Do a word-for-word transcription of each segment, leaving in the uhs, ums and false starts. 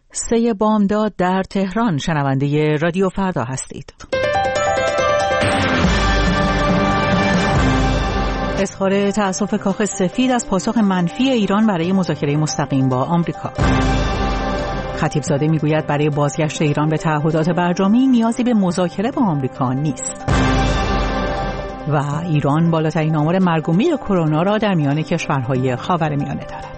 سه بامداد در تهران. شنونده رادیو فردا هستید. اظهار تأسف کاخ سفید از پاسخ منفی ایران برای مذاکره مستقیم با آمریکا. خطیبزاده میگوید برای بازگشت ایران به تعهدات برجامی نیازی به مذاکره با آمریکا نیست. و ایران بالاترین آمار مرگ و میر کرونا را در میان کشورهای خاورمیانه دارد.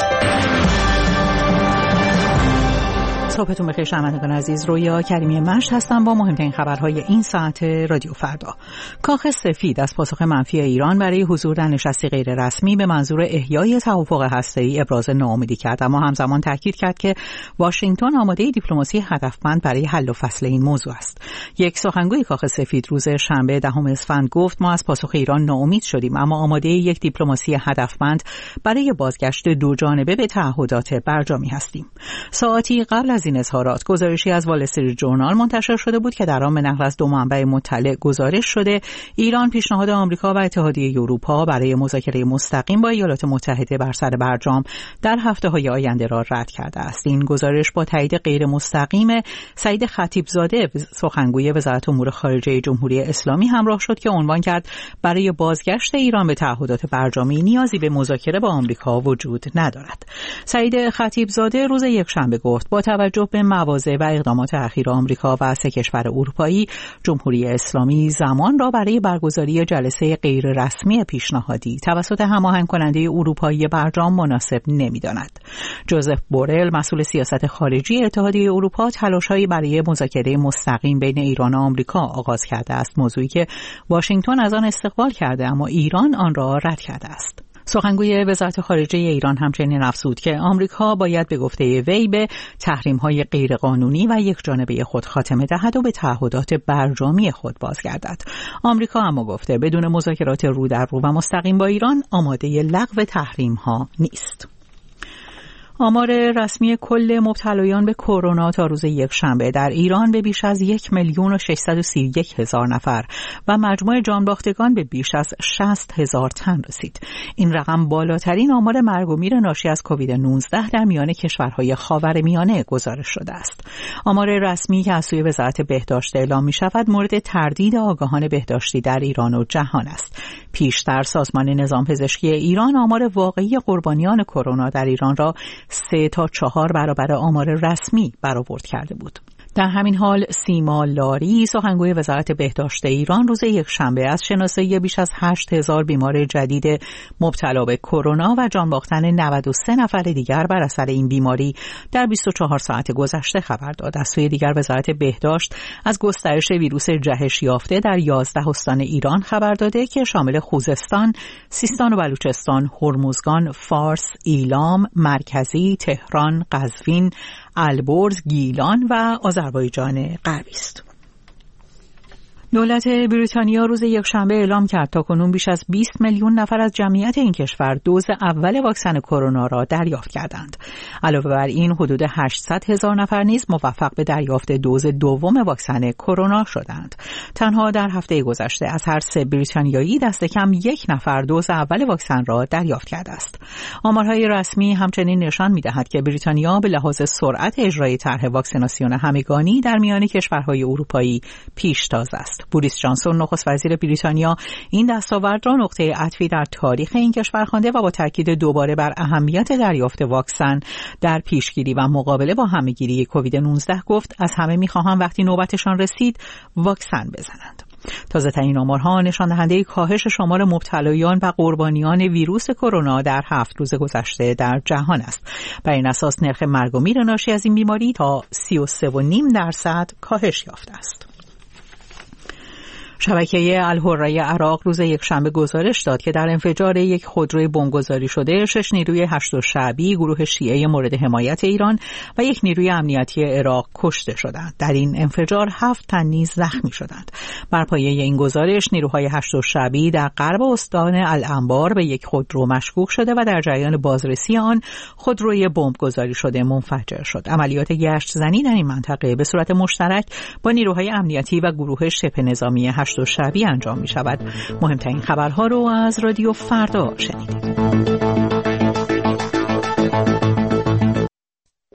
صبحتون بخیر شنوندگان عزیز، رویا کریمی مشت هستم با مهمترین خبرهای این ساعت رادیو فردا. کاخ سفید از پاسخ منفی ایران برای حضور در نشستی غیر رسمی به منظور احیای توافق هسته‌ای ابراز ناامیدی کرد، اما همزمان تاکید کرد که واشنگتن آماده دیپلماسی هدفمند برای حل و فصل این موضوع است. یک سخنگوی کاخ سفید روز شنبه دهم اسفند گفت ما از پاسخ ایران ناامید شدیم، اما آماده یک دیپلماسی هدفمند برای بازگشت دو جانبه به تعهدات برجامی هستیم. ساعتی قبل از این اظهارات گزارشی از وال استریت ژورنال منتشر شده بود که در آن به نقل از دو منبع مطلع گزارش شده ایران پیشنهاد آمریکا و اتحادیه اروپا برای مذاکره مستقیم با ایالات متحده بر سر برجام در هفته‌های آینده را رد کرده است. این گزارش با تایید غیر مستقیم سعید خطیبزاده سخنگوی وزارت امور خارجه جمهوری اسلامی همراه شد که عنوان کرد برای بازگشت ایران به تعهدات برجامی نیازی به مذاکره با آمریکا وجود ندارد. سعید خطیبزاده روز یکشنبه گفت با توجه به مواضع و اقدامات اخیر آمریکا و سه کشور اروپایی، جمهوری اسلامی زمان را برای برگزاری جلسه غیر رسمی پیشنهادی توسط هماهنگ کننده اروپایی برجام مناسب نمی‌داند. جوزف بورل، مسئول سیاست خارجی اتحادیه اروپا، تلاش‌هایی برای مذاکره مستقیم بین ایران و آمریکا آغاز کرده است، موضوعی که واشنگتن از آن استقبال کرده اما ایران آن را رد کرده است. سخنگوی وزارت خارجه ایران همچنین افزود که آمریکا باید به گفته وی به تحریم‌های غیرقانونی و یکجانبه خود خاتمه دهد و به تعهدات برجامی خود بازگردد. آمریکا اما گفته بدون مذاکرات رو در رو و مستقیم با ایران آماده لغو تحریم‌ها نیست. آمار رسمی کل مبتلایان به کرونا تا روز یکشنبه در ایران به بیش از یک میلیون و ششصد و سی و یک هزار نفر و مجموع جانباختگان به بیش از شصت هزار تن رسید. این رقم بالاترین آمار مرگ و میر ناشی از کووید نوزده در میان کشورهای خاورمیانه گزارش شده است. آمار رسمی که از سوی وزارت بهداشت اعلام می شود مورد تردید آگاهان بهداشتی در ایران و جهان است. پیشتر سازمان نظام پزشکی ایران آمار واقعی قربانیان کرونا در ایران را سه تا چهار برابر آمار رسمی برآورد کرده بود. در همین حال سیما لاری، سخنگوی وزارت بهداشت ایران، روز یکشنبه از شناسایی بیش از هشت هزار بیمار جدید مبتلا به کرونا و جان باختن نود و سه نفر دیگر بر اثر این بیماری در بیست و چهار ساعت گذشته خبر داد. از سوی دیگر وزارت بهداشت از گسترش ویروس جهش یافته در یازده استان ایران خبر داده که شامل خوزستان، سیستان و بلوچستان، هرمزگان، فارس، ایلام، مرکزی، تهران، قزوین، البرز، گیلان و آذربایجان غربی است. دولت بریتانیا روز یکشنبه اعلام کرد تاکنون بیش از بیست میلیون نفر از جمعیت این کشور دوز اول واکسن کرونا را دریافت کردند. علاوه بر این حدود هشتصد هزار نفر نیز موفق به دریافت دوز دوم واکسن کرونا شدند. تنها در هفته گذشته از هر سه بریتانیایی دست کم یک نفر دوز اول واکسن را دریافت کرده است. آمارهای رسمی همچنین نشان می‌دهد که بریتانیا به لحاظ سرعت اجرای طرح واکسیناسیون همگانی در میان کشورهای اروپایی پیشتاز است. بوریس جانسون نخست وزیر بریتانیا این دستاورد را نقطه عطفی در تاریخ این کشور خوانده و با تاکید دوباره بر اهمیت دریافت واکسن در پیشگیری و مقابله با همه‌گیری کووید نوزده گفت از همه می‌خواهم وقتی نوبتشان رسید واکسن بزنند. تازه‌ترین آمارها نشان دهنده کاهش شمار مبتلایان و قربانیان ویروس کرونا در هفت روز گذشته در جهان است. بر این اساس نرخ مرگ و میر ناشی از این بیماری تا سی و سه و نیم درصد کاهش یافته است. شبکه الحره عراق روز یکشنبه گزارش داد که در انفجار یک خودروی بمبگذاری شده شش نیروی هشت شعبی، گروه شیعه مورد حمایت ایران و یک نیروی امنیتی عراق کشته شدند. در این انفجار هفت تن نیز زخمی شدند. بر پایه این گزارش نیروهای هشت شعبی در غرب استان الانبار به یک خودرو مشکوک شده و در جریان بازرسی آن خودروی بمبگذاری شده منفجر شد. عملیات گشت زنی در این منطقه به صورت مشترک با نیروهای امنیتی و گروه شبه نظامی هشت شعبی انجام می شود. مهمترین خبرها رو از رادیو فردا شنیدید.